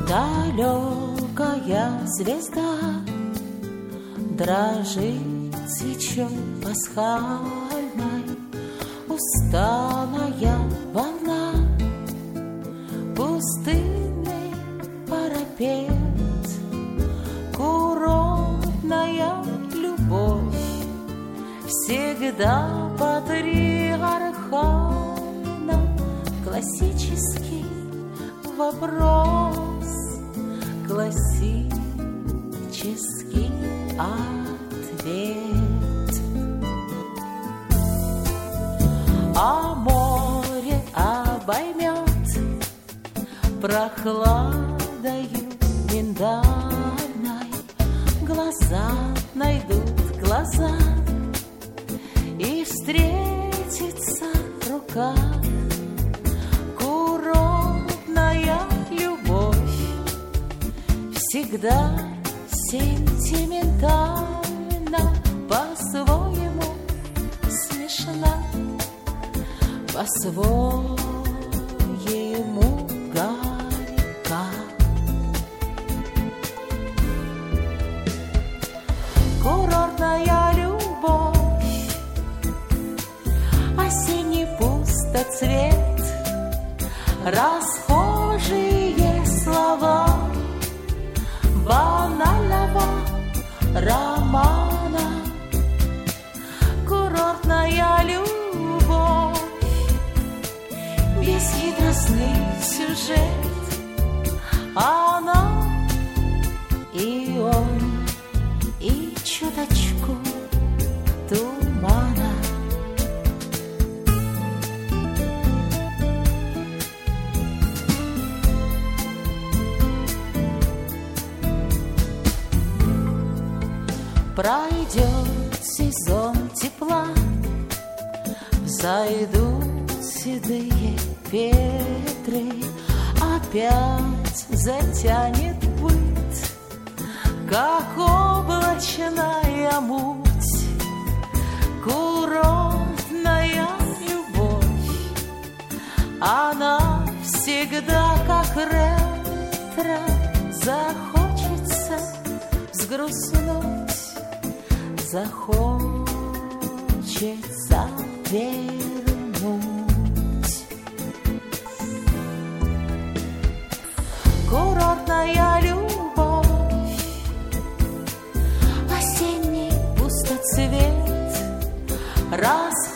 Далекая звезда дрожит свечой пасхальной. Усталая волна, пустынный парапет, курортная любовь всегда патриархальна. Классический вопрос, классический ответ. А море обоймет прохладою миндальной. Глаза найдут глаза, и встретится рука. Курортная любовь всегда сентиментальна, по-своему смешна, по-своему горька. Курортная любовь, осенний пустоцвет, расхожие слова банального романа. Курортная любовь, бесхитростный сюжет, она и он, и чуточку тумана. Пройдет сезон тепла, взойдут седые ветры, опять затянет быт, как облачная муть. Курортная любовь, она всегда как ретро, захочется взгрустнуть, захочется вернуть. Курортная любовь, осенний пустоцвет, раз